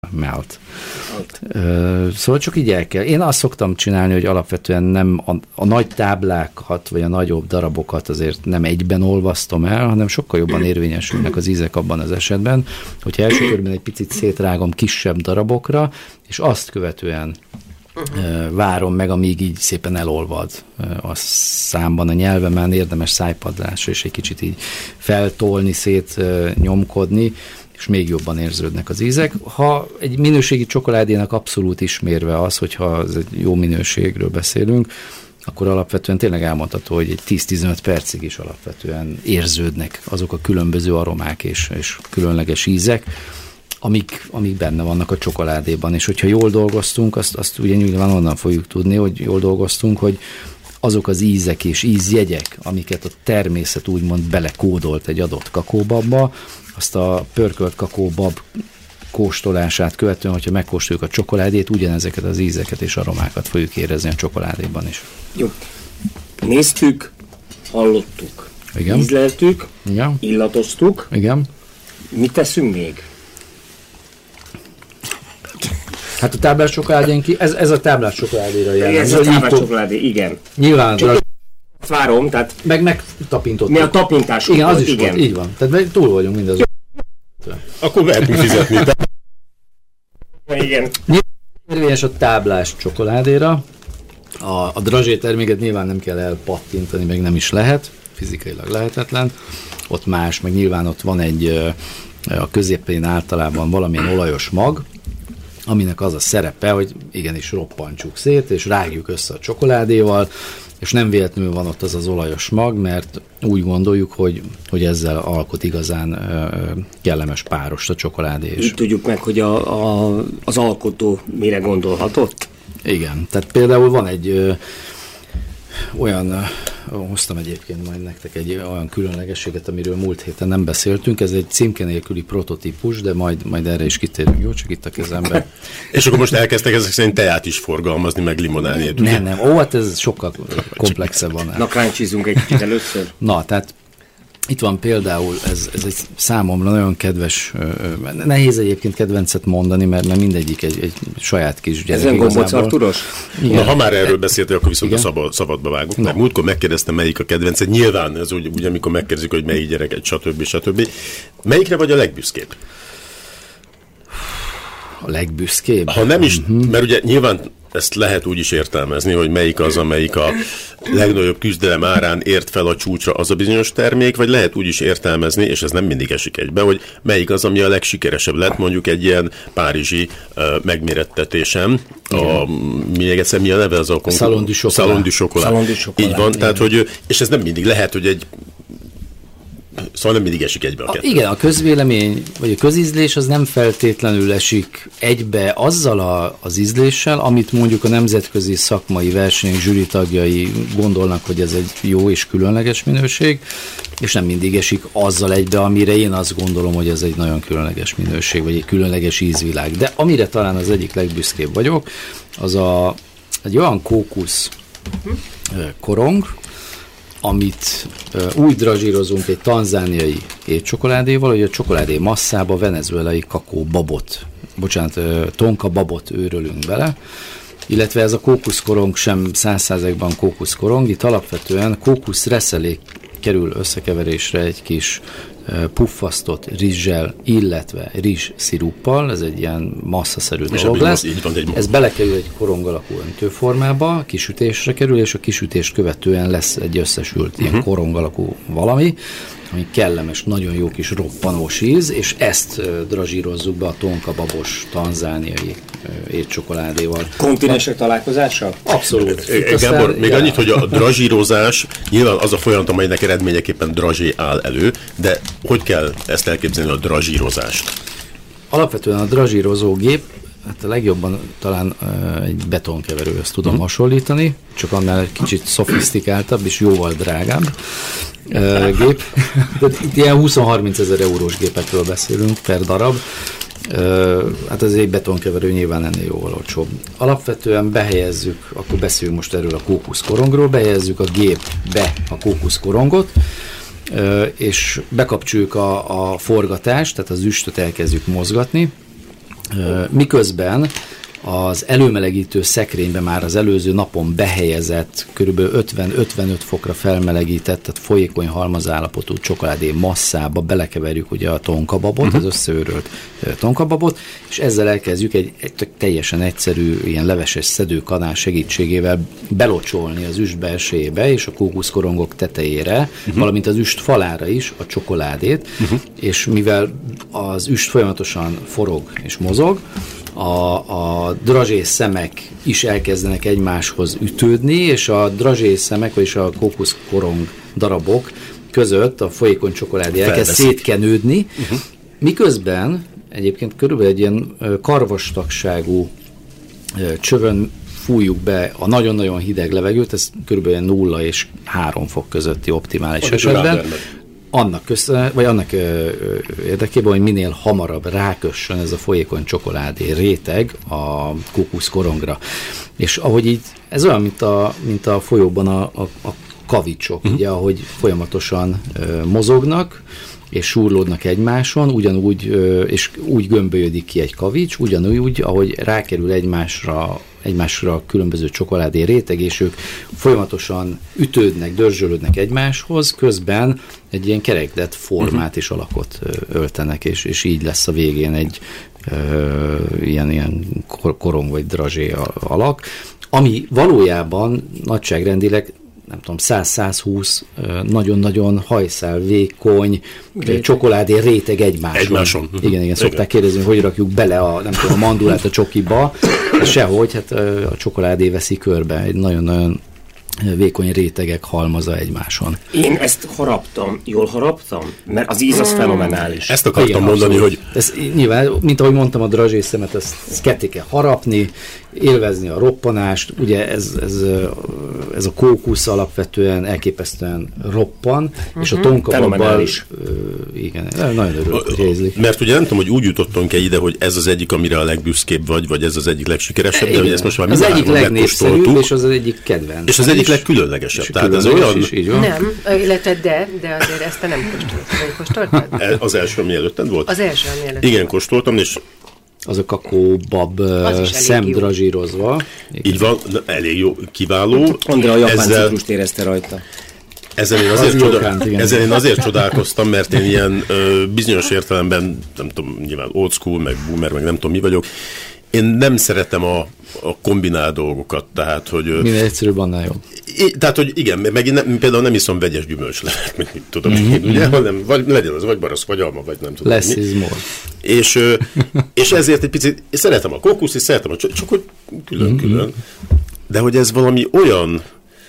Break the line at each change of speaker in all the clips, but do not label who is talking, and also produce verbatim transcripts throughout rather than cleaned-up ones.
melt. Szóval csak így el kell. Én azt szoktam csinálni, hogy alapvetően nem a, a nagy táblákat, vagy a nagyobb darabokat azért nem egyben olvasztom el, hanem sokkal jobban érvényesülnek az ízek abban az esetben, hogyha első körben egy picit szétrágom kisebb darabokra, és azt követően uh-huh. várom meg, amíg így szépen elolvad a számban, a nyelvemen, érdemes szájpadlásra, és egy kicsit így feltolni, szétnyomkodni, és még jobban érződnek az ízek. Ha egy minőségi csokoládénak abszolút ismérve az, hogyha az egy jó minőségről beszélünk, akkor alapvetően tényleg elmondható, hogy egy tíz-tizenöt percig is alapvetően érződnek azok a különböző aromák és, és különleges ízek, amik, amik benne vannak a csokoládéban. És hogyha jól dolgoztunk, azt, azt ugye nyilván onnan fogjuk tudni, hogy jól dolgoztunk, hogy azok az ízek és ízjegyek, amiket a természet úgymond belekódolt egy adott kakóbabba, azt a pörkölt kakóbab kóstolását követően, hogyha megkóstoljuk a csokoládét, ugyanezeket az ízeket és aromákat fogjuk érezni a csokoládéban is.
Jó. Néztük, hallottuk,
igen.
ízleltük,
igen.
illatoztuk.
Igen.
Mit teszünk még?
Hát a táblás csokoládén ki, ez, ez a táblás csokoládéra jelent.
Ez a táblás csokoládé, igen.
Nyilván.
Csak várom, tehát...
Meg megtapintottuk.
Mi a tapintásunk?
Igen, az is
igen.
volt, így van. Tehát túl vagyunk mindazon.
Akkor lehetünk fizetni.
Igen.
Érvényes a táblás csokoládéra. A, a drazsé terméket nyilván nem kell elpattintani, meg nem is lehet. Fizikailag lehetetlen. Ott más, meg nyilván ott van egy, a középén általában valamilyen olajos mag, aminek az a szerepe, hogy igenis roppantsuk szét, és rágjuk össze a csokoládéval, és nem véletlenül van ott az az olajos mag, mert úgy gondoljuk, hogy, hogy ezzel alkot igazán ö, kellemes párost a csokoládé.
Így tudjuk meg, hogy a, a, az alkotó mire gondolhatott?
Igen, tehát például van egy ö, olyan, ö, hoztam egyébként majd nektek egy olyan különlegességet, amiről múlt héten nem beszéltünk, ez egy címke nélküli prototípus, de majd, majd erre is kitérünk, jó? Csak itt a kezemben.
És akkor most elkezdtek ezek szerint teját is forgalmazni, meg limonádét.
Nem, nem, ó, hát ez sokkal komplexebb van.
Na, crunchizunk egy kicsit először.
Na, tehát itt van például, ez, ez egy számomra nagyon kedves, nehéz egyébként kedvencet mondani, mert, mert mindegyik egy, egy saját kis gyerek.
Ezen gombóc Arturos?
Na, ha már erről beszéltél, akkor viszont igen? a szabad, szabadba vágunk. Mert múltkor megkérdeztem, melyik a kedvenced. Nyilván ez úgy, úgy amikor megkérdezik, hogy melyik gyerek, egy stb. stb. Melyikre vagy a legbüszkébb?
A legbüszkébb?
Ha nem is, uh-huh. mert ugye nyilván ezt lehet úgy is értelmezni, hogy melyik az, amelyik a legnagyobb küzdelem árán ért fel a csúcsra az a bizonyos termék, vagy lehet úgy is értelmezni, és ez nem mindig esik egybe, hogy melyik az, ami a legsikeresebb lett, mondjuk egy ilyen párizsi uh, megmérettetésem. A, még egyszer, mi a neve az a konkurz?
Salon du Chocolat.
Salon du Chocolat.
Salon du Chocolat.
Így van, tehát, hogy, és ez nem mindig lehet, hogy egy szóval nem mindig esik egybe a kettő.
Igen, a közvélemény, vagy a közízlés az nem feltétlenül esik egybe azzal a, az ízléssel, amit mondjuk a nemzetközi szakmai versenyek zsűri tagjai gondolnak, hogy ez egy jó és különleges minőség, és nem mindig esik azzal egybe, amire én azt gondolom, hogy ez egy nagyon különleges minőség, vagy egy különleges ízvilág. De amire talán az egyik legbüszkébb vagyok, az a, egy olyan kókusz korong, amit uh, úgy drazsírozunk egy tanzániai étcsokoládéval, hogy a csokoládé masszába venezuelai kakó babot, bocsánat, uh, tonka babot őrölünk bele, illetve ez a kókuszkorong sem száz százalékban kókuszkorong, itt alapvetően kókuszreszelék kerül összekeverésre egy kis uh, puffasztott rizssel, illetve rizssziruppal, ez egy ilyen masszaszerű dolog lesz.
Így van,
ez belekerül egy korong alakú öntőformába, kisütésre kerül, és a kisütést követően lesz egy összesült ilyen uh-huh. korong alakú valami, ami kellemes, nagyon jó kis roppanós íz, és ezt uh, drazsírozzuk be a tonkababos tanzániai uh, étcsokoládéval.
Kontinensek találkozása?
Abszolút.
E, Gábor, még annyit, hogy a drazsírozás nyilván az a folyamat, amelynek eredményeképpen drazsé áll elő, de hogy kell ezt elképzelni, a drazsírozást?
Alapvetően a drazsírozógép, hát a legjobban talán uh, egy betonkeverőhöz tudom hmm. hasonlítani, csak annál egy kicsit szofisztikáltabb és jóval drágább uh, gép. De itt ilyen húsz-harminc ezer eurós gépekről beszélünk per darab. Uh, hát ez egy betonkeverő nyilván ennél jóval olcsóbb. Alapvetően behelyezzük, akkor beszéljünk most erről a kókuszkorongról, behelyezzük a gépbe a kókuszkorongot, uh, és bekapcsoljuk a, a forgatást, tehát az üstöt elkezdjük mozgatni, Miközben az előmelegítő szekrénybe már az előző napon behelyezett, kb. ötven-ötvenöt fokra felmelegített, tehát folyékony halmazállapotú csokoládé masszába belekeverjük ugye a tonkababot, uh-huh. az összeőrölt tonkababot, és ezzel elkezdjük egy, egy teljesen egyszerű ilyen leveses szedőkanál segítségével belocsolni az üst belsejébe és a kókuszkorongok tetejére, uh-huh. valamint az üst falára is a csokoládét, uh-huh. és mivel az üst folyamatosan forog és mozog, A, a drazsés szemek is elkezdenek egymáshoz ütődni, és a drazsés szemek, vagyis a kókuszkorong darabok között a folyékony csokoládé elkezd szétkenődni, uh-huh. miközben egyébként körülbelül egy ilyen karvastagságú csövön fújjuk be a nagyon-nagyon hideg levegőt, ez körülbelül nulla és három fok közötti optimális Ott esetben. Annak, köszön, vagy annak ö, ö, érdekében, hogy minél hamarabb rákössön ez a folyékony csokoládé réteg a kókuszkorongra. És ahogy így, ez olyan, mint a, mint a folyóban a, a, a kavicsok, uh-huh. ugye, ahogy folyamatosan ö, mozognak, és súrlódnak egymáson, ugyanúgy, ö, és úgy gömbölyödik ki egy kavics, ugyanúgy, ahogy rákerül egymásra egymásra különböző csokoládé réteg, és ők folyamatosan ütődnek, dörzsölődnek egymáshoz, közben egy ilyen kerekdett formát és alakot öltenek, és, és így lesz a végén egy ö, ilyen, ilyen korong vagy drazsé alak, ami valójában nagyságrendileg nem tudom, száz-százhúsz nagyon-nagyon hajszál, vékony, réteg. Csokoládé réteg egymáson. Egymáson. Igen, igen, szokták kérdezni, hogy rakjuk bele a, nem tudom, a mandulát a csokiba, sehogy, hát a csokoládé veszi körbe, egy nagyon-nagyon vékony rétegek halmaza egymáson.
Én ezt haraptam. Jól haraptam? Mert az íz az fenomenális.
Ezt akartam igen, mondani, abszolút. Hogy...
Ez, nyilván, mint ahogy mondtam, a drazsészemet, ezt, ezt ketté kell harapni, élvezni a roppanást. Ugye ez, ez, ez a kókusz alapvetően elképesztően roppan, uh-huh. és a tonkababbal is. Igen, nagyon örülök, hogy ízlik.
Mert ugye nem tudom, hogy úgy jutottunk-e ide, hogy ez az egyik, amire a legbüszkébb vagy, vagy ez az egyik legsikeresebb, de hogy ezt most már
az egyik legnépszerűbb, és az egyik kedvenc.
És az egyik legkülönlegesebb. Tehát ez olyan...
Is, így van. Nem, illetve de, de azért ezt te nem kóstoltad. Kóstoltad?
Az első, ami előtted volt?
Az első, ami előtted
Igen, kóstoltam, és
az a kakaóbab szemdrazsírozva.
Így van, elég jó, kiváló.
Andrea a japán ezzel... citrust érezte rajta.
Ezzel én, azért az csoda... Ezzel én azért csodálkoztam, mert én ilyen ö, bizonyos értelemben, nem tudom, nyilván old school, meg boomer, meg nem tudom mi vagyok, én nem szeretem a, a kombinált dolgokat, tehát, hogy...
Minél egyszerűbb, annál jobb.
I, tehát, hogy igen, meg én nem, például nem iszom vegyes gyümölcslevet, meg mit tudom mm-hmm. én, ugye, hanem vagy legyen az, vagy barasz, vagy alma, vagy nem tudom.
Less is more.
És, és ezért egy picit, szeretem a kókuszt, és szeretem a csak, csak hogy külön-külön. Mm-hmm. De hogy ez valami olyan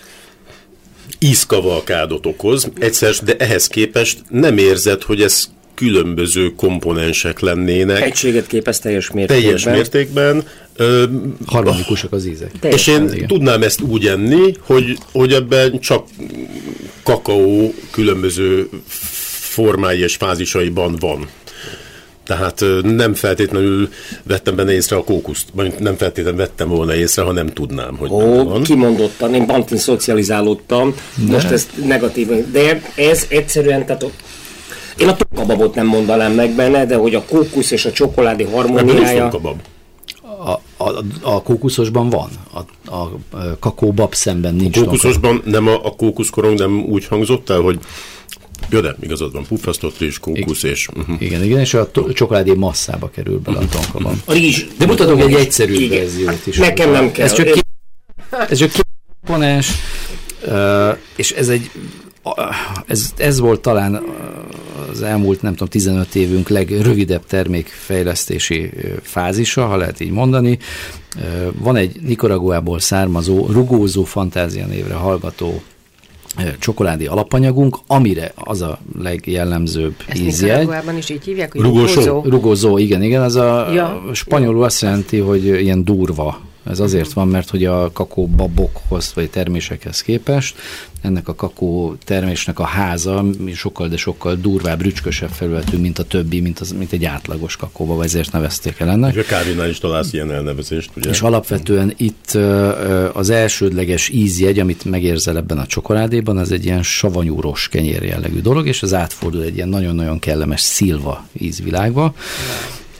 ízkavalkádot okoz, egyszer, de ehhez képest nem érzed, hogy ez különböző komponensek lennének.
Egységet képez teljes mértékben.
Teljes mértékben. Ö,
Harmonikusak az ízek.
És én igen. tudnám ezt úgy enni, hogy, hogy ebben csak kakaó különböző formái és fázisaiban van. Tehát nem feltétlenül vettem benne észre a kókuszt, vagy nem feltétlenül vettem volna észre, ha nem tudnám, hogy
Ó, van. Kimondottan, én bantin szocializálódtam, de. Most ez negatív, de ez egyszerűen, tehát én a tonkababot nem mondanám meg benne, de hogy a kókusz és a csokoládé harmóniája...
A, a, a kókuszosban van, a, a kakaóbab szemben nincs.
A kókuszosban nem a, a kókuszkorong nem úgy hangzott el, hogy jó, de igazad van, puffasztott rizs, kókusz és... Uh-huh.
Igen, igen, és a to- csokoládé masszába kerül bele a tonkabab.
A rizs...
De mutatok egy egyszerű verziót is.
Nekem nem kell.
Ez csak két ez csak két komponens, uh, és ez egy Ez, ez volt talán az elmúlt, nem tudom, tizenöt évünk legrövidebb termékfejlesztési fázisa, ha lehet így mondani. Van egy Nicaraguából származó, rugózó fantázia névre hallgató csokoládé alapanyagunk, amire az a legjellemzőbb ízjegy. Ezt
Nicaraguában is így hívják, hogy
rugózó? Rugózó, igen, igen. Az a ja. spanyolul azt jelenti, hogy ilyen durva. Ez azért van, mert hogy a kakaóbabokhoz vagy termésekhez képest ennek a kakaó termésnek a háza sokkal, de sokkal durvább, rücskösebb felületű, mint a többi, mint, az, mint egy átlagos kakaóba, ezért nevezték el ennek.
És a kávénál is találsz ilyen elnevezést, ugye?
És alapvetően itt az elsődleges ízjegy, amit megérzel ebben a csokoládéban, az egy ilyen savanyúros kenyér jellegű dolog, és az átfordul egy ilyen nagyon-nagyon kellemes szilva ízvilágba.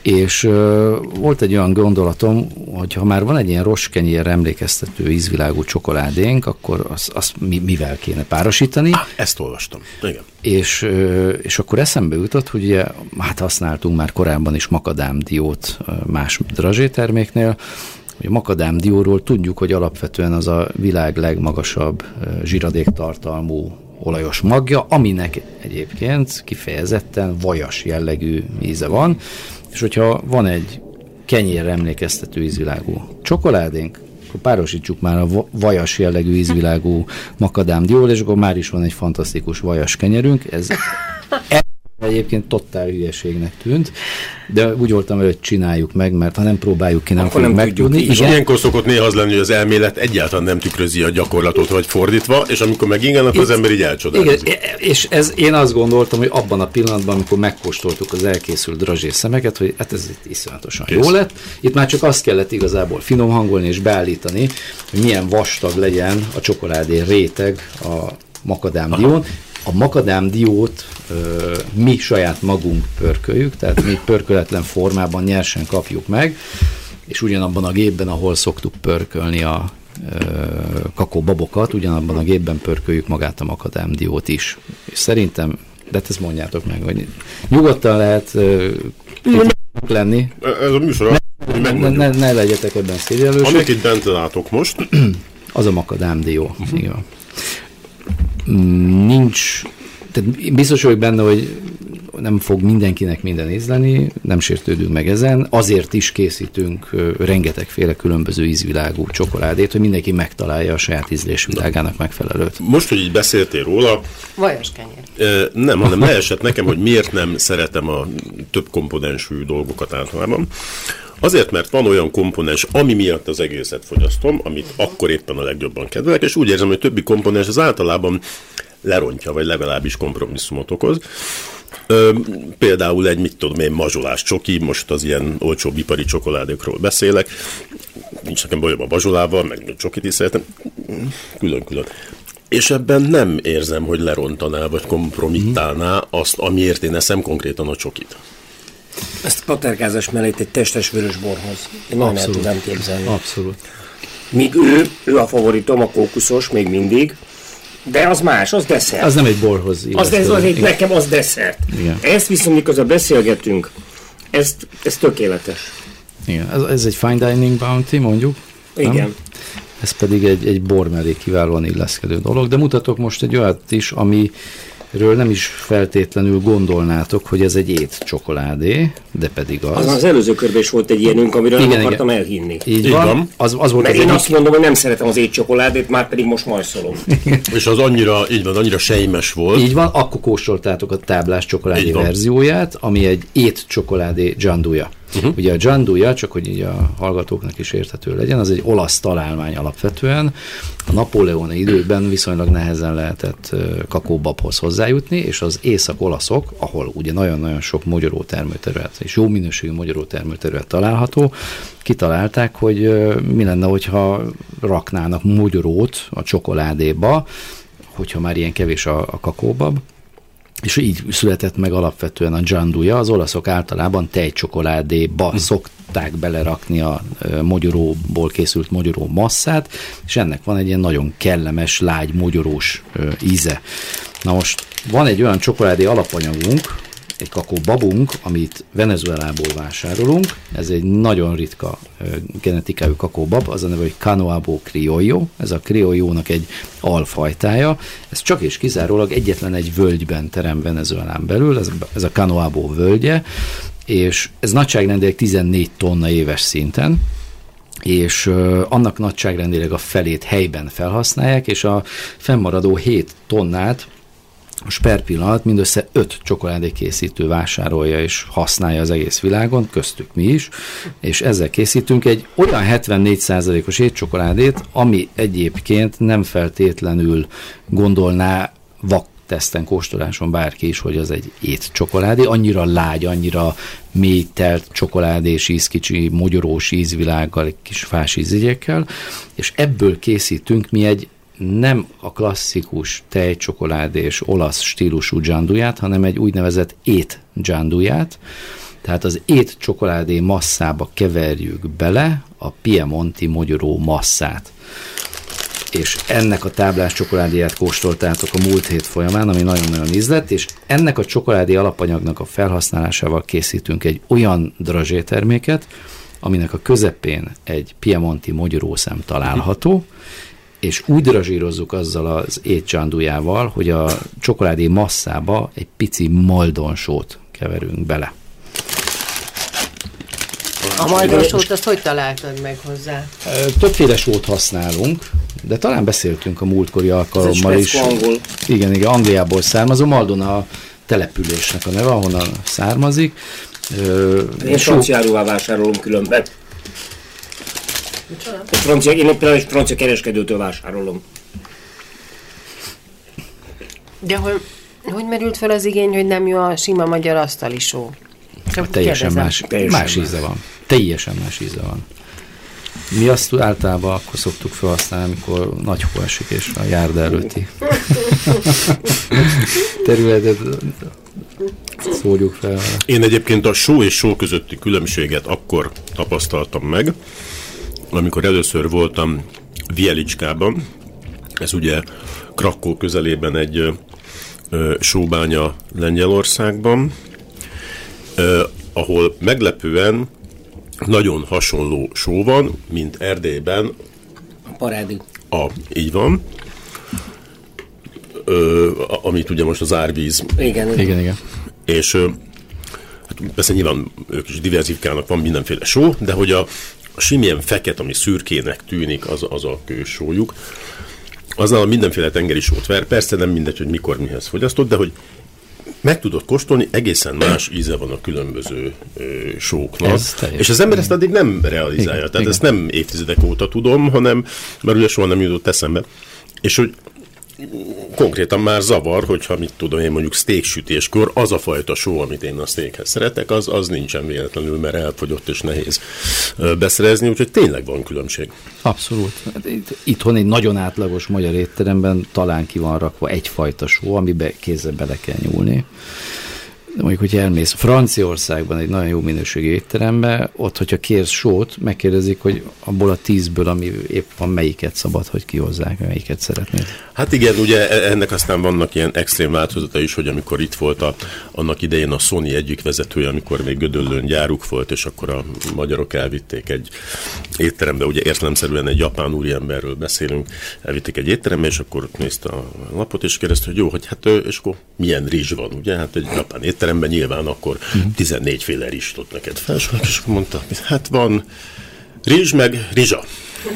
És uh, volt egy olyan gondolatom, hogy ha már van egy ilyen rostkenyér emlékeztető ízvilágú csokoládénk, akkor azt, azt mi, mivel kéne párosítani.
Ah, ezt olvastam. Igen.
És, uh, és akkor eszembe jutott, hogy ugye, hát használtunk már korábban is makadámdiót más drazséterméknél, hogy a makadámdióról tudjuk, hogy alapvetően az a világ legmagasabb zsiradéktartalmú olajos magja, aminek egyébként kifejezetten vajas jellegű íze van, és hogyha van egy kenyérre emlékeztető ízvilágú csokoládénk, akkor párosítsuk már a vajas jellegű ízvilágú makadámdióval, és akkor már is van egy fantasztikus vajas kenyerünk. Ez egyébként totál hülyeségnek tűnt, de úgy voltam, hogy csináljuk meg, mert ha nem próbáljuk ki, nem
akkor
fogjuk
nem
megtudni.
És ilyenkor szokott néha az lenni, hogy az elmélet egyáltalán nem tükrözi a gyakorlatot, vagy fordítva, és amikor megingen, akkor az ember így elcsodálkozik.
Igen, és ez, én azt gondoltam, hogy abban a pillanatban, amikor megkóstoltuk az elkészült drazsés szemeket, hogy hát ez itt iszonyatosan jó lett. Itt már csak azt kellett igazából finom hangolni és beállítani, hogy milyen vastag legyen a csokoládé réteg a makadámdión. A makadámdiót ö, mi saját magunk pörköljük, tehát mi pörköletlen formában nyersen kapjuk meg, és ugyanabban a gépben, ahol szoktuk pörkölni a ö, kakóbabokat, ugyanabban a gépben pörköljük magát a makadámdiót is. És szerintem, de ezt mondjátok meg, hogy nyugodtan lehet ö, lenni.
Ez a műsor,
ne, ne, ne, ne legyetek ebben szégyellősek.
Amit itt bent látok most.
Az a makadámdió. Uh-huh. Igen. Nincs, tehát biztos vagyok benne, hogy nem fog mindenkinek minden ízleni, nem sértődünk meg ezen, azért is készítünk rengetegféle különböző ízvilágú csokoládét, hogy mindenki megtalálja a saját ízlésvilágának megfelelőt.
Most, hogy így beszéltél róla,
vajas kenyér.
Nem, hanem leesett nekem, hogy miért nem szeretem a több komponensű dolgokat általában. Azért, mert van olyan komponens, ami miatt az egészet fogyasztom, amit akkor éppen a legjobban kedvelek, és úgy érzem, hogy többi komponens az általában lerontja, vagy legalábbis kompromisszumot okoz. Ö, például egy, mit tudom én, mazsolás csoki, most az ilyen olcsóbb ipari csokoládékról beszélek, nincs nekem bajom a mazsolával, meg csokit is szeretem, külön-külön. És ebben nem érzem, hogy lerontaná, vagy kompromittálná azt, amiért én eszem konkrétan a csokit.
Ezt paterkázás mellett egy testes vörös borhoz. Én nagyon el tudám képzelni.
Abszolút.
Míg ő, ő a favoritom, a kókuszos még mindig, de az más, az desszert.
Az nem egy borhoz.
Az, az, az egy, nekem az desszert.
Igen.
Ezt viszont, miközben beszélgetünk, ez, ez tökéletes.
Igen, ez, ez egy fine dining bounty, mondjuk.
Igen.
Nem? Ez pedig egy, egy bor mellé kiválóan illeszkedő dolog, de mutatok most egy olyat is, ami ről nem is feltétlenül gondolnátok, hogy ez egy étcsokoládé, de pedig az.
Az, az előző körben is volt egy ilyenünk, amiről igen, nem akartam igen. elhinni.
Így van. van. Az, az volt
Mert
az
én
egy...
azt mondom, hogy nem szeretem az étcsokoládét, már pedig most majszolom.
És az annyira, így van, annyira sejmes volt.
Így van, akkor kóstoltátok a táblás csokoládé verzióját, ami egy étcsokoládé gianduja. Uh-huh. Ugye a gianduja, csak hogy így a hallgatóknak is érthető legyen, az egy olasz találmány alapvetően. A napóleoni időben viszonylag nehezen lehetett kakóbabhoz hozzájutni, és az észak-olaszok, ahol ugye nagyon-nagyon sok mogyoró termőterület, és jó minőségű mogyoró termőterület található, kitalálták, hogy mi lenne, hogyha raknának mogyorót a csokoládéba, hogyha már ilyen kevés a, a kakóbab. És így született meg alapvetően a gianduja. Az olaszok általában tejcsokoládéba hm. szokták belerakni a mogyoróból készült mogyoró masszát, és ennek van egy ilyen nagyon kellemes, lágy, mogyorós íze. Na most van egy olyan csokoládé alapanyagunk, egy kakóbabunk, amit Venezuelából vásárolunk. Ez egy nagyon ritka uh, genetikájú kakóbab, az a neve, hogy Canoabo criollo. Ez a criollo-nak egy alfajtája. Ez csak és kizárólag egyetlen egy völgyben terem Venezuelán belül, ez, ez a Canoabo völgye, és ez nagyságrendileg tizennégy tonna éves szinten, és uh, annak nagyságrendileg a felét helyben felhasználják, és a fennmaradó hét tonnát most per pillanat mindössze öt csokoládékészítő vásárolja és használja az egész világon, köztük mi is, és ezzel készítünk egy olyan hetvennégy százalékos étcsokoládét, ami egyébként nem feltétlenül gondolná vak teszten, kóstoláson bárki is, hogy az egy étcsokoládé, annyira lágy, annyira mély telt csokoládés íz, kicsi mogyorós ízvilággal, egy kis fás ízjegyekkel, és ebből készítünk mi egy nem a klasszikus tejcsokoládés olasz stílusú gianduját, hanem egy úgynevezett ét gianduját, Tehát az ét csokoládé masszába keverjük bele a Piemonti mogyoró masszát. És ennek a táblás csokoládéját kóstoltátok a múlt hét folyamán, ami nagyon-nagyon ízlett, és ennek a csokoládé alapanyagnak a felhasználásával készítünk egy olyan drazséterméket, aminek a közepén egy Piemonti mogyorószem található, és úgy drazsírozzuk azzal az étcsandujával, hogy a csokoládé masszába egy pici maldonsót keverünk bele.
A maldonsót azt hogy találtad meg hozzá?
Többféle sót használunk, de talán beszéltünk a múltkori alkalommal is.
Angol.
Igen, igen, Angliából származó. Maldon a településnek a neve, ahonnan származik.
Én
só...
franciáróvá vásárolom különben. Francia, én például egy francia kereskedőtől vásárolom.
De hogy, hogy merült fel az igény, hogy nem jó a sima magyar asztali só?
Csak teljesen más, teljesen más íze van. Teljesen más íze van. Mi azt általában akkor szoktuk felhasználni, amikor nagy hó esik, és a járda előtti területet szórjuk fel.
Én egyébként a só és só közötti különbséget akkor tapasztaltam meg, amikor először voltam Vielicskában, ez ugye Krakkó közelében egy ö, sóbánya Lengyelországban, ö, ahol meglepően nagyon hasonló só van, mint Erdélyben.
A parádi.
A, így van. Ö, amit ugye most az árvíz.
Igen, igen.
igen, igen.
És ö, hát persze nyilván ők is diverzifikálnak, van mindenféle só, de hogy a, a similyen feket, ami szürkének tűnik, az, az a kősójuk. Aznál mindenféle tengeri sót ver, persze nem mindegy, hogy mikor mihez fogyasztott, de hogy meg tudod kóstolni, egészen más íze van a különböző ö, sóknak. És az ember ezt addig nem realizálja. Igen, tehát igen. Ezt nem évtizedek óta tudom, hanem, mert ugye soha nem jutott eszembe. És hogy konkrétan már zavar, hogyha mit tudom én mondjuk steaksütéskor, az a fajta só, amit én a steakhez szeretek, az, az nincsen véletlenül, mert elfogyott és nehéz beszerezni, úgyhogy tényleg van különbség.
Abszolút. Itthon egy nagyon átlagos magyar étteremben talán ki van rakva egyfajta só, amiben kézzel bele kell nyúlni. De mondjuk, hogyha elmész Franciaországban egy nagyon jó minőségű étterembe, ott, hogyha kérsz sót, megkérdezik, hogy abból a tízből, ami épp van, melyiket szabad, hogy kihozzák, melyiket szeretnéd.
Hát igen, ugye ennek aztán vannak ilyen extrém változata is, hogy amikor itt volt a, annak idején a Sony egyik vezetője, amikor még Gödöllőn gyáruk volt, és akkor a magyarok elvitték egy étterembe, ugye értelemszerűen egy japán úriemberről beszélünk, elvitték egy étterembe, és akkor ott nézte a lapot, és kérdezte, hogy jó, hogy hát, és akkor milyen rizs van, ugye? Hát egy japán étteremben nyilván akkor tizennégy féle rizs tud neked felsorolni, és akkor mondta, hát van rizs meg rizsa.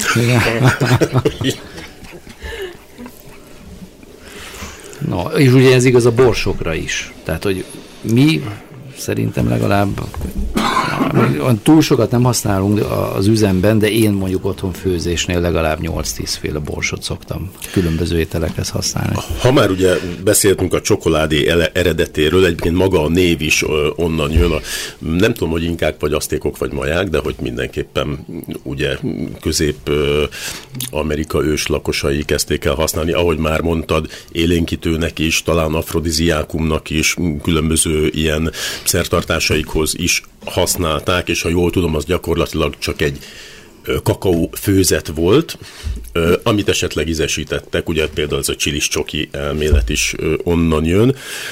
No, és ugye ez igaz a borsokra is. Tehát, hogy mi szerintem legalább túl sokat nem használunk az üzemben, de én mondjuk otthon főzésnél legalább nyolc-tíz féle borsot szoktam különböző ételekhez használni.
Ha már ugye beszéltünk a csokoládé eredetéről, egyébként maga a név is onnan jön. A, nem tudom, hogy inkák, vagy asztékok, vagy maják, de hogy mindenképpen ugye Közép-Amerika ős lakosai kezdték el használni, ahogy már mondtad, élénkítőnek is, talán afrodiziákumnak is, különböző ilyen szertartásaikhoz is használták, és ha jól tudom, az gyakorlatilag csak egy kakaó főzet volt, amit esetleg ízesítettek, ugye például ez a csilis csoki elmélet is onnan jön.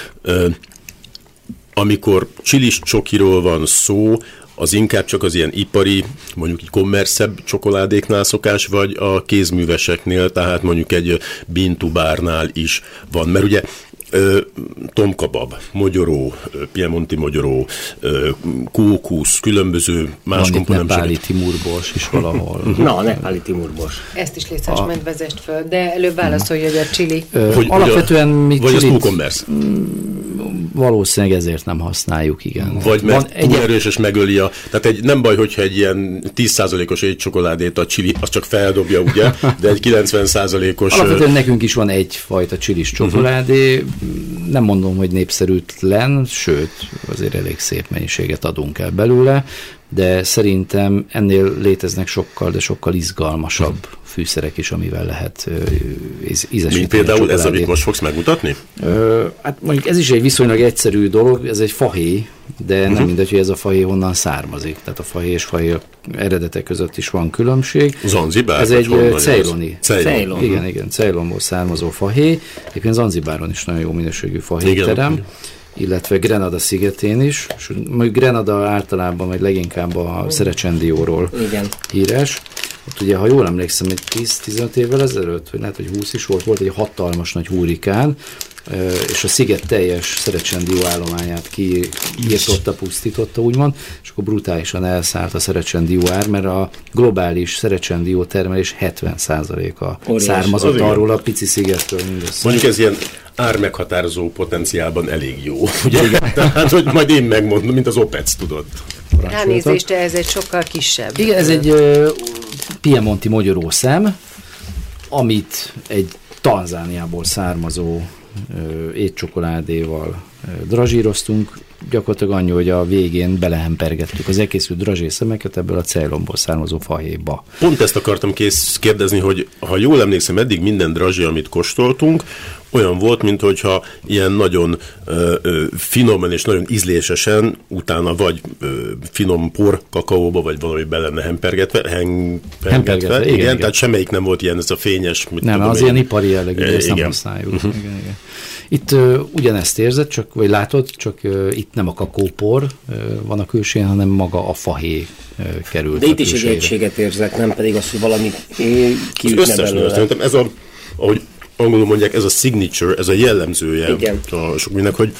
Amikor csilis csokiról van szó, az inkább csak az ilyen ipari, mondjuk így kommerszebb csokoládéknál szokás, vagy a kézműveseknél, tehát mondjuk egy bintubárnál is van, mert ugye tomkabab, mogyoró, piemonti mogyoró, kókusz, különböző más komponensek.
Van itt nepáli Timur-bors is valahol.
Na, a nepáli Timur-bors.
Ezt is létszás ment vezest föl, de előbb válaszolj, hogy a csili.
Hogy,
alapvetően mi
vagy csilit, az WooCommerce?
Valószínűleg ezért nem használjuk, igen.
Vagy mert túl egy... erős és megöli a... Tehát egy, nem baj, hogyha egy ilyen tíz százalékos étcsokoládét a csili, az csak feldobja, ugye, de egy kilencven százalékos...
Alapvetően nekünk is van egyfajta csilis csokoládé, uh-huh. Nem mondom, hogy népszerűtlen, sőt, azért elég szép mennyiséget adunk el belőle, de szerintem ennél léteznek sokkal, de sokkal izgalmasabb fűszerek is, amivel lehet ízesíteni.
Mint például ez, amit most fogsz megmutatni?
Ö, hát mondjuk ez is egy viszonylag egyszerű dolog, ez egy fahéj, de nem
uh-huh.
mindegy, hogy ez a fahéj honnan származik. Tehát a fahéj és fahéj eredete között is van különbség.
Zanzibár?
Ez egy ceyloni.
Ceylon.
Igen, igen, Ceylonból származó fahéj. Egyébként Zanzibáron is nagyon jó minőségű fahéjterem, illetve Grenada szigetén is. És Grenada általában, vagy leginkább a Szerecsendióról
igen.
híres. Ott ugye, ha jól emlékszem, egy tíz-tizenöt évvel ezelőtt, vagy lehet, hogy húsz is volt, volt egy hatalmas nagy hurrikán, és a sziget teljes Szerecsendió állományát kiírtotta, pusztította, úgymond, és akkor brutálisan elszállt a Szerecsendió ár, mert a globális Szerecsendió termelés hetven százaléka származott arról a pici szigetről mindössze.
Mondjuk ez ilyen ármeghatározó potenciálban elég jó. Ugye, igen, tehát, hogy majd én megmondom, mint az OPEC, tudod.
Ránézést, ez egy sokkal kisebb.
Igen, ez egy uh, piemonti mogyorószem, amit egy Tanzániából származó uh, étcsokoládéval uh, drazsíroztunk. Gyakorlatilag annyi, hogy a végén belehempergettük az elkészült drazsészemeket ebből a Ceylonból származó fahéjba.
Pont ezt akartam kész kérdezni, hogy ha jól emlékszem, eddig minden drazsé, amit kóstoltunk, olyan volt, mint hogyha ilyen nagyon ö, ö, finoman és nagyon ízlésesen, utána vagy ö, finom por kakaóba, vagy valami be lenne hempergetve, hempergetve,
hempergetve igen,
igen,
igen,
tehát semmelyik nem volt ilyen, ez a fényes. Mit
nem,
tudom,
az
én,
ilyen ipari jellegű,
e,
ezt nem használjuk. Uh-huh. Igen, igen. Itt uh, ugyanezt érzed, csak, vagy látod, csak uh, itt nem a kakaópor uh, van a külsején, hanem maga a fahéj uh, került.
De itt is egy egységet érzek, nem pedig az, hogy valami kiütne belőle.
Szerintem ez a, ahogy angolul mondják, ez a signature, ez a jellemzője
igen.
a sok mindenek, hogy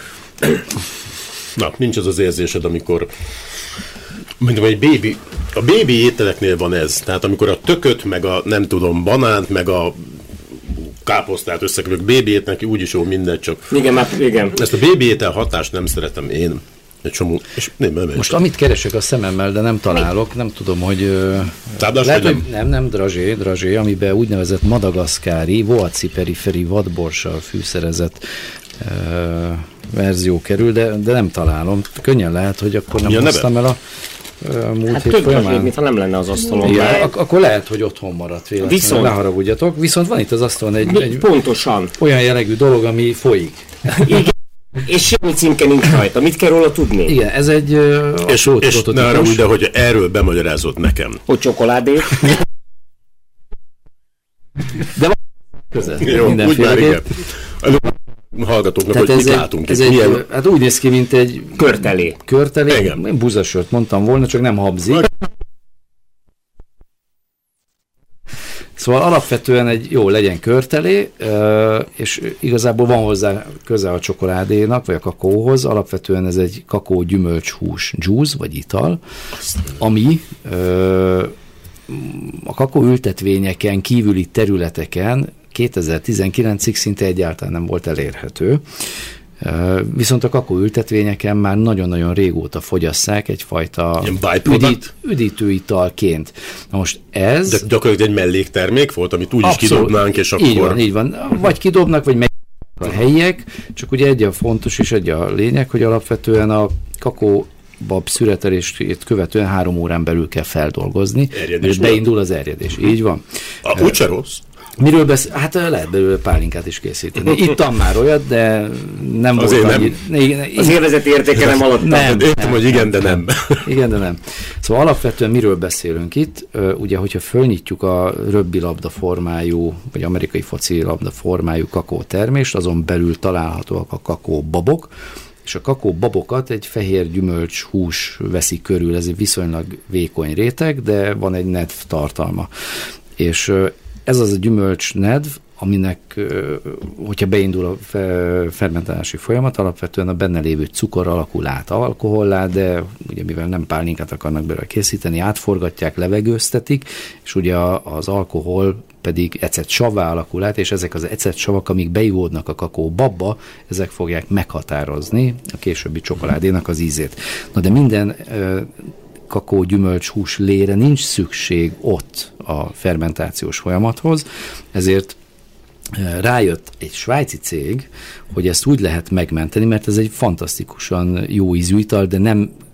na, nincs az az érzésed, amikor mondom, egy bébi, a bébi ételeknél van ez, tehát amikor a tököt, meg a nem tudom, banánt, meg a káposztát összeköpök bébi ételnek, úgyis jó mindegy, csak
igen, már, igen.
ezt a bébi étel hatást nem szeretem én. Egy csomó, és nem, nem,
most amit keresek a szememmel, de nem találok, nem tudom, hogy...
Táblás
lehet,
vagy
hogy nem, nem, drazsé, drazsé, amiben úgynevezett madagaszkári, voaci periferi vadborssal fűszerezett uh, verzió kerül, de, de nem találom. Könnyen lehet, hogy akkor nem hoztam el a uh, múlt
hát
hét
több
folyamán.
drazsé, mintha nem lenne az asztalon.
Igen, ak- akkor lehet, hogy otthon maradt véletlenül, viszont, ne haragudjatok. Viszont van itt az asztalon egy, egy
pontosan
olyan jellegű dolog, ami folyik.
Igen. És semmi címke nincs rajta. Mit kell róla tudni?
Igen, ez egy uh,
és, és ne arra úgy, de hogy erről bemagyarázod nekem.
Hogy csokoládé.
De van közel.
Jó, úgy már igen. Hallgatóknak, tehát hogy mit
egy,
látunk
ez
itt.
Egy,
Milyen...
hát úgy néz ki, mint egy
körtelé.
Körtelé?
Igen.
Én buzasört mondtam volna, csak nem habzik. Szóval alapvetően egy jó legyen körtelé, és igazából van hozzá köze a csokoládénak, vagy a kakaóhoz. Alapvetően ez egy kakaó gyümölcshús juice, vagy ital, ami a kakaó ültetvényeken kívüli területeken kétezer-tizenkilencig szinte egyáltalán nem volt elérhető. Viszont a kakaóültetvényeken már nagyon-nagyon régóta fogyasszák egyfajta üdít, üdítőitalként. Na most ez...
De gyakorlatilag egy melléktermék volt, amit úgy is kidobnánk, és akkor...
Így van, így van. Vagy kidobnak, vagy meg a helyiek, csak ugye egy a fontos és egy a lényeg, hogy alapvetően a kakaóbab szüretelését követően három órán belül kell feldolgozni, és beindul az erjedés. Így van.
A, úgyse rossz.
Miről beszél? Hát lehet belőle pálinkát is készíteni. Ittam már olyat, de nem
azért
volt
annyi...
Nem. Az élvezeti értéke nem alatt.
Nem. Értem, hogy igen, de nem.
Igen, de nem. Szóval alapvetően miről beszélünk itt? Ugye, hogyha fölnyitjuk a röbbi labda formájú, vagy amerikai foci labda formájú kakaótermést, azon belül találhatóak a kakaóbabok, és a kakaóbabokat egy fehér gyümölcs hús veszi körül, ez egy viszonylag vékony réteg, de van egy nedv tartalma. És ez az a gyümölcs nedv, aminek, hogyha beindul a fermentálási folyamat, alapvetően a benne lévő cukor alakul át alkohollá, de ugye mivel nem pálinkát akarnak belőle készíteni, átforgatják, levegőztetik, és ugye az alkohol pedig ecetsavvá alakul át, és ezek az ecetsavak, amik beivódnak a kakaóbabba, ezek fogják meghatározni a későbbi csokoládénak az ízét. Na de minden kakaó, gyümölcs, hús lére nincs szükség ott a fermentációs folyamathoz, ezért rájött egy svájci cég, hogy ezt úgy lehet megmenteni, mert ez egy fantasztikusan jó ízű ital, de nem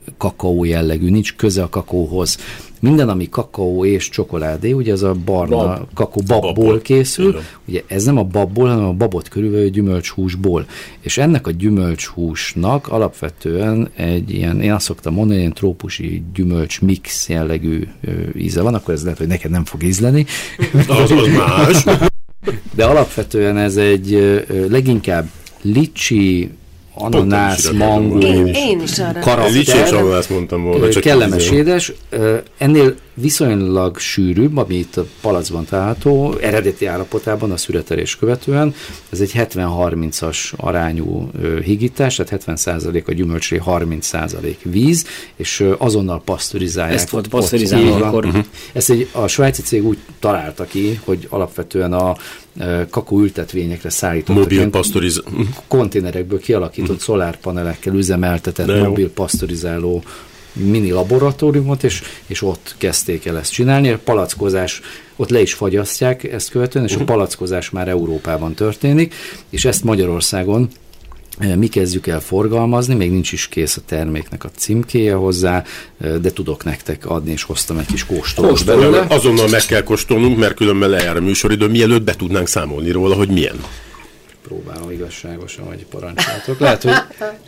kakaó jellegű, nincs köze a kakaóhoz. Minden, ami kakaó és csokoládé, ugye ez a barna Bab. kakaó babból babból készül, igen. Ugye ez nem a babból, hanem a babot körülvevő gyümölcshúsból. És ennek a gyümölcshúsnak alapvetően egy ilyen, én azt szoktam mondani, ilyen trópusi gyümölcs mix jellegű ö, íze van, akkor ez lehet, hogy neked nem fog ízleni.
Az, az más.
De alapvetően ez egy ö, leginkább licsi, ananász, mangó,
én, én is arra.
karakter,
mondtam volna, csak
kellemes édes. Ennél viszonylag sűrűbb, ami itt a palacban található, eredeti állapotában a szüretelés követően. Ez egy hetven harmincas arányú higítás, tehát hetven százalék a gyümölcsré, harminc százalék víz, és azonnal pasztörizálják.
Ezt volt pasztörizálni akkor. Uh-huh.
Ezt egy, a svájci cég úgy találta ki, hogy alapvetően a kakaóültetvényekre szállítottak.
Mobil pasztoriz...
konténerekből kialakított uh-huh. szolárpanelekkel üzemeltetett
De
mobil pasztorizáló mini laboratóriumot, és, és ott kezdték el ezt csinálni. A palackozás, ott le is fagyasztják ezt követően, és uh-huh. a palackozás már Európában történik, és ezt Magyarországon mi kezdjük el forgalmazni, még nincs is kész a terméknek a címkéje hozzá, de tudok nektek adni, és hoztam egy kis kóstolót belőle.
Azonnal meg kell kóstolnunk, mert különben lejár a műsoridő, mielőtt be tudnánk számolni róla, hogy milyen.
Próbálom igazságosan, hogy parancsoltok. Lehet, hogy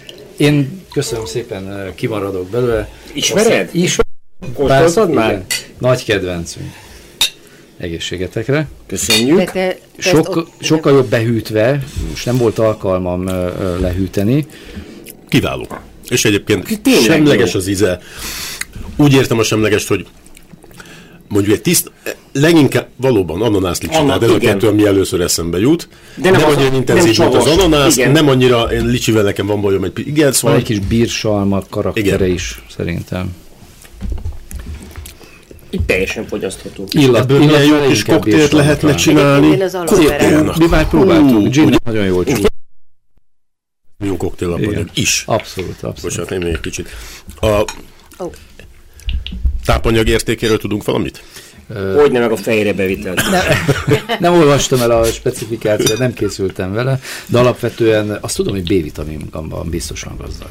én köszönöm szépen, kimaradok belőle.
Ismered?
Ismered?
Kóstoltad már?
Nagy kedvencünk. Egészségetekre.
Köszönjük.
De te, te
Sok,
ott,
sokkal jobb behűtve, most nem volt alkalmam lehűteni.
Kiváló. És egyébként
Tényleg
semleges
jó.
az íze. Úgy értem a semlegest, hogy mondjuk egy tiszt, leginkább valóban ananász licsi,
Anna,
de ez a
igen.
kettő, ami először eszembe jut.
De
nem,
nem
nem
az-
annyira intenzív,
nem
mint az
savas.
ananász,
Igen.
nem annyira, én licsivel nekem van bajom, egy igen,
Van
szóval
egy kis bírsalma karaktere
Igen.
is, szerintem.
Itt teljesen fogyasztható.
Illat,
ebből milyen jó kis koktélt lehetne csinálni.
Én az aloe
Mi már próbáltuk, gin nagyon jól csúsz.
Jó koktélapanyag
Igen.
is.
Abszolút, abszolút.
Bocsánat, én még egy kicsit. A
Ó.
tápanyag értékéről tudunk valamit?
Hogyne meg a fejre bevitelt.
Nem olvastam el a specifikációt, nem készültem vele, de alapvetően azt tudom, hogy B-vitaminban biztosan gazdag.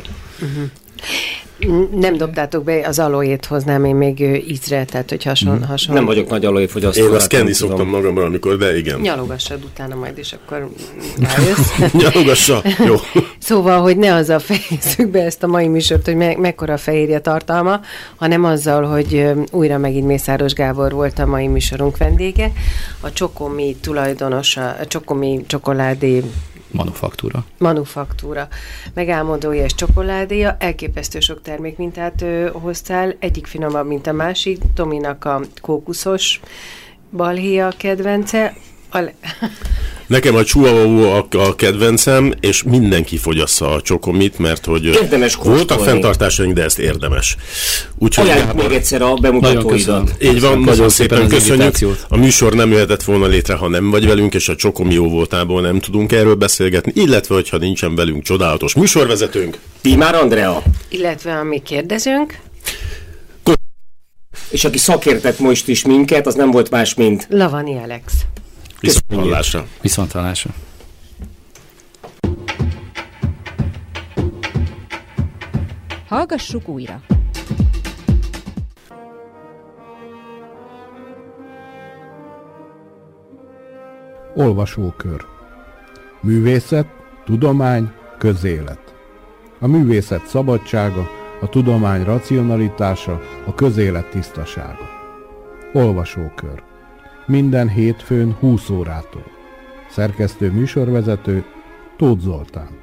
nem dobtátok be, az aloét hoznám én még ö, ízre, tehát hogy hason, hason.
Nem vagyok nagy alóéfogyasztó.
Én azt
hát
kenni
nem
szoktam
tudom.
magamban, amikor, de igen.
Nyalogassad utána majd, és akkor rájössz.
Nyalogassa, jó.
Szóval, hogy ne azzal fejezzük be ezt a mai műsort, hogy me- mekkora a fehérje tartalma, hanem azzal, hogy ö, újra megint Mészáros Gábor volt a mai műsorunk vendége. A Csokomi tulajdonosa, a Csokomi csokoládé
Manufaktúra.
manufaktúra megálmodója és csokoládéja, elképesztő sok termékmintát ö, hoztál, egyik finomabb, mint a másik, Tominak a kókuszos balhéja a kedvence, a le-
Nekem a Chihuahua a, a kedvencem, és mindenki fogyassza a csokomit, mert hogy
Érdemes
voltak
kóstolni.
fenntartásaink, de ezt érdemes. Úgyhogy
Ajánljuk még egyszer a
Nagyon
bemutatóidat.
köszönöm.
így van,
Köszönöm
nagyon
szépen
szépen
az
köszönjük.
invitációt.
A műsor nem jöhetett volna létre, ha nem vagy velünk, és a Csokomi jó voltából nem tudunk erről beszélgetni, illetve, hogyha nincsen velünk csodálatos műsorvezetőnk.
Tímár Andrea.
illetve a mi kérdezőnk,
És aki szakértett most is minket, az nem volt más, mint
Lavani Alex.
Viszontlátásra.
Viszontlátásra.
Hallgassuk újra.
Olvasókör. Művészet, tudomány, közélet. A művészet szabadsága, a tudomány racionalitása, a közélet tisztasága. Olvasókör. Minden hétfőn húsz órától. Szerkesztő műsorvezető Tóth Zoltán.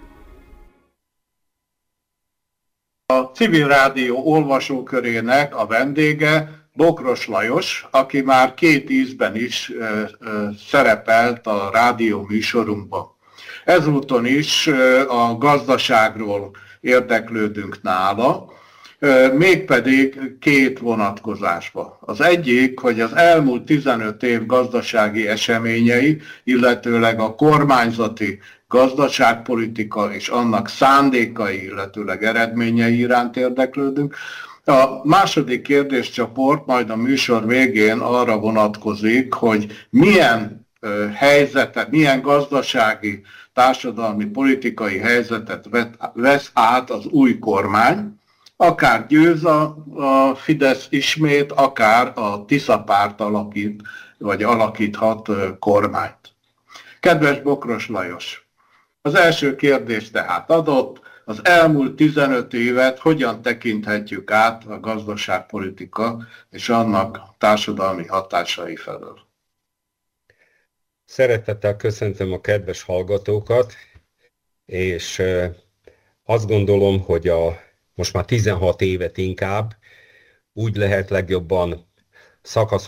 A Civil Rádió olvasókörének a vendége Bokros Lajos, aki már két ízben is ö, ö, szerepelt a rádió műsorunkban. Ezúton is ö, a gazdaságról érdeklődünk nála, ö, mégpedig két vonatkozásba. Az egyik, hogy az elmúlt tizenöt év gazdasági eseményei, illetőleg a kormányzati gazdaságpolitika és annak szándékai, illetőleg eredményei iránt érdeklődünk. A második kérdéscsoport majd a műsor végén arra vonatkozik, hogy milyen ö, helyzetet, milyen gazdasági, társadalmi, politikai helyzetet vet, vesz át az új kormány, Akár győz a, a Fidesz ismét, akár a Tisza párt alakít, vagy alakíthat kormányt. Kedves Bokros Lajos, az első kérdés tehát adott, az elmúlt tizenöt évet hogyan tekinthetjük át a gazdaságpolitika és annak társadalmi hatásai felől?
Szeretettel köszöntöm a kedves hallgatókat, és azt gondolom, hogy a most már tizenhat évet inkább úgy lehet legjobban szakasz